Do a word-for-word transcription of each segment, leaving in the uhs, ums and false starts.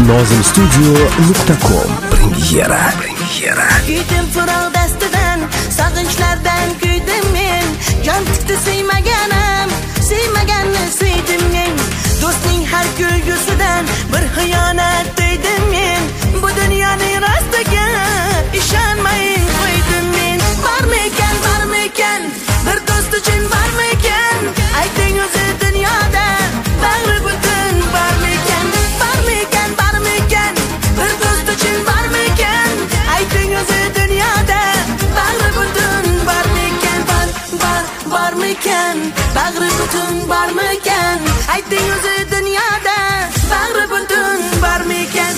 nozim studio nuqta com Premyera. Premyera. Kuydim furol dastidan, sog'inchlardan kuydim men. Jon tikdi sevmaganim, sevmaganni sevdim men. Do'stning har kulgusidan bir xiyonat deydim men. Bu dunyoning rostiga ishonmayin qo'ydim men. Bormikan, bormikan, bir do'st uchun bormikan? Ayting o'zi dunyoda bag'ri butun bormikan? Bormikan, bormikan, bir do'st uchun bormikan? Ayting o'zi dunyoda bag'ri butun bormikan? Bor, bor, bormikan, bag'ri butun bormikan? Ayting o'zi dunyoda bag'ri butun bormikan?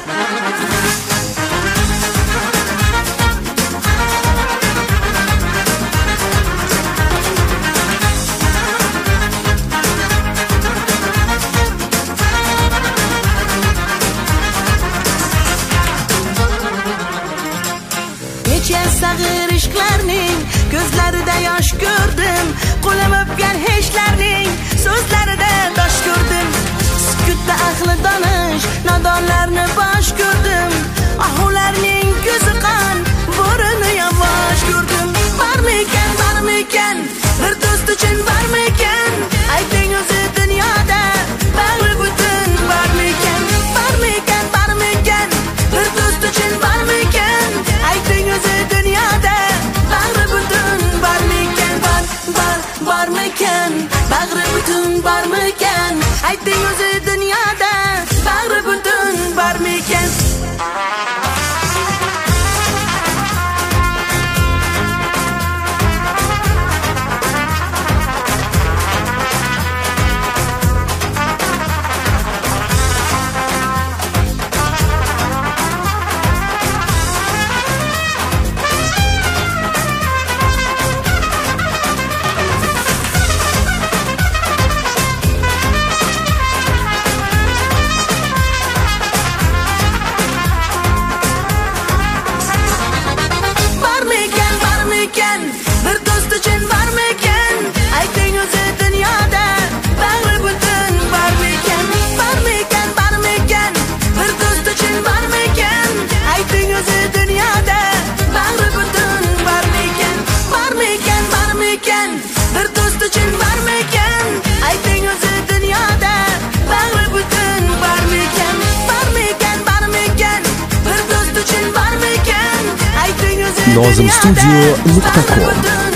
Sag'ir ishqlarning ko'zlarida yosh ko'rdim, qo'lim o'pgan hechlarning so'zlarida tosh ko'rdim. Sukutda ahli donish nodonlarni bosh ko'rdim, ahularning ko'zi qon bo'rini yavash ko'rdim. Bormikan, bormikan, bir do'st uchun bormikan? Ayting o'zi dunyoda bag'ri butun bormikan? Bormikan, bormikan, bir do'st uchun bormikan? Ayting o'zi dunyoda bag'ri butun bormikan? Bor, bor, bormikan, bag'ri butun bormikan? Ayting o'zi dunyoda bag'ri butun bormikan? Bir do'st uchun bormikan? Ayting o'zi dunyoda bag'ri butun bormikan? Bormikan, bormikan, bir do'st uchun bormikan? Ayting o'zi dunyoda bag'ri butun bormikan? Bormikan, bormikan, bir do'st uchun bormikan? Ayting o'zi dunyoda bag'ri butun bormikan? Bormikan, bormikan, bir do'st uchun bormikan? Ayting o'zi nozim studio nuqta com